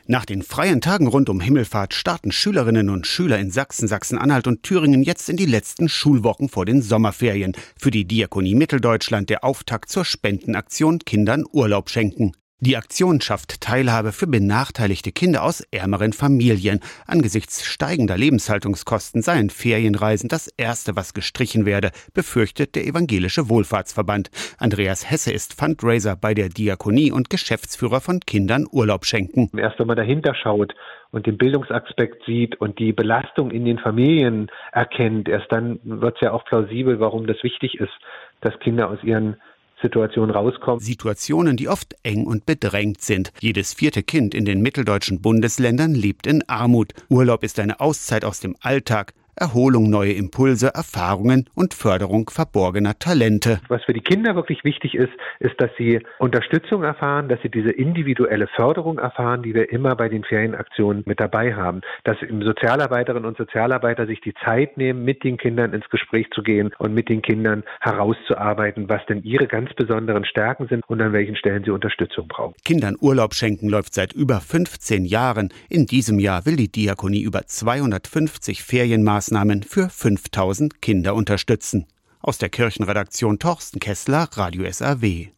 Nach den freien Tagen rund um Himmelfahrt starten Schülerinnen und Schüler in Sachsen, Sachsen-Anhalt und Thüringen jetzt in die letzten Schulwochen vor den Sommerferien. Für die Diakonie Mitteldeutschland der Auftakt zur Spendenaktion Kindern Urlaub schenken. Die Aktion schafft Teilhabe für benachteiligte Kinder aus ärmeren Familien. Angesichts steigender Lebenshaltungskosten seien Ferienreisen das Erste, was gestrichen werde, befürchtet der Evangelische Wohlfahrtsverband. Andreas Hesse ist Fundraiser bei der Diakonie und Geschäftsführer von Kindern Urlaub schenken. Erst wenn man dahinter schaut und den Bildungsaspekt sieht und die Belastung in den Familien erkennt, erst dann wird es ja auch plausibel, warum das wichtig ist, dass Kinder aus ihren Situationen rauskommen. Situationen, die oft eng und bedrängt sind. Jedes 4. Kind in den mitteldeutschen Bundesländern lebt in Armut. Urlaub ist eine Auszeit aus dem Alltag. Erholung, neue Impulse, Erfahrungen und Förderung verborgener Talente. Was für die Kinder wirklich wichtig ist, dass sie Unterstützung erfahren, dass sie diese individuelle Förderung erfahren, die wir immer bei den Ferienaktionen mit dabei haben. Dass Sozialarbeiterinnen und Sozialarbeiter sich die Zeit nehmen, mit den Kindern ins Gespräch zu gehen und mit den Kindern herauszuarbeiten, was denn ihre ganz besonderen Stärken sind und an welchen Stellen sie Unterstützung brauchen. Kindern Urlaub schenken läuft seit über 15 Jahren. In diesem Jahr will die Diakonie über 250 Ferienmaßnahmen für 5.000 Kinder unterstützen. Aus der Kirchenredaktion Torsten Kessler, Radio SAW.